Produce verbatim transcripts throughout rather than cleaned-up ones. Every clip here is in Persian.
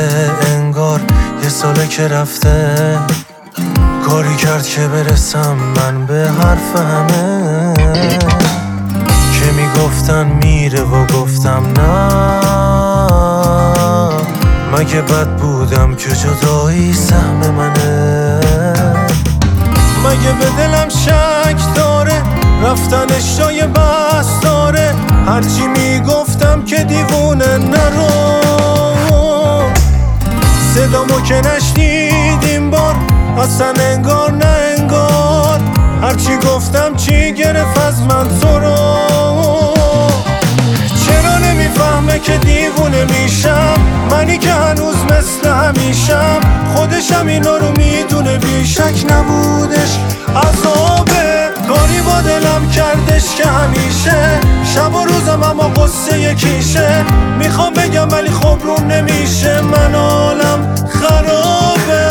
انگار یه ساله که رفته، کاری کرد که برسم من به حرف همه که میگفتن میره و گفتم نه. مگه بد بودم که جدایی سهم منه؟ مگه به دلم شک داره رفتنش جای بس داره؟ هرچی میگفتم که دیوونه نرو، صدامو که نشنیدیم بار اصلا انگار نه انگار. هرچی گفتم چی گرفت از من تو رو؟ چرا نمیفهمه که دیوونه میشم؟ منی که هنوز مثل همیشم، خودشم اینا رو میدونه بیشک نبودش عذابه. کاری با دلم کردش که همیشه شب و روزم اما قصه یکیشه. میخوام بگم ولی خب روم نمیشه، من حالم خرابه.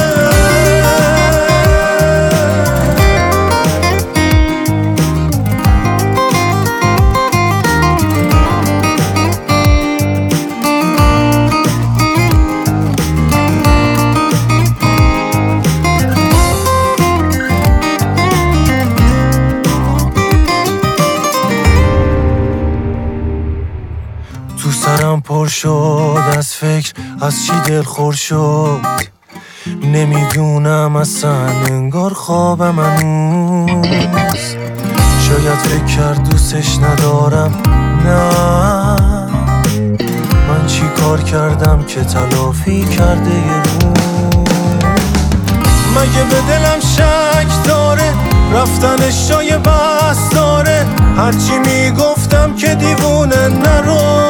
تو سرم پر شد از فکر، از چی دلخور شد نمیدونم اصلا، انگار خوابم هنوز. شاید فکر کرد دوستش ندارم، نه من چی کار کردم که تلافی کرده یه روز؟ مگه به دلم شک داره رفتنش جای بس داره؟ هرچی میگفتم که دیوونه نرو،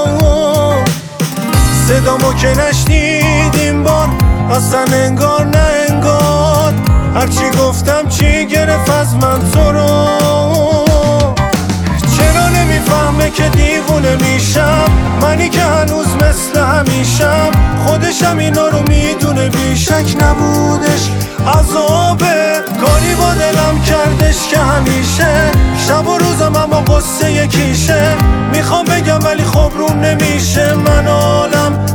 صدامو که نشنیدیم بار اصلا انگار نه انگار. هرچی گفتم چی گرفت از من تو رو؟ چرا نمیفهمه که دیوونه میشم؟ منی که هنوز مثل همیشم، خودشم اینا رو میدونه بیشک نبودش عذابه. کاری با دلم کردش که همیشه شب و روزم اما قصه یکیشه. میخوام بگم ولی خب روم نمیشه، من حالم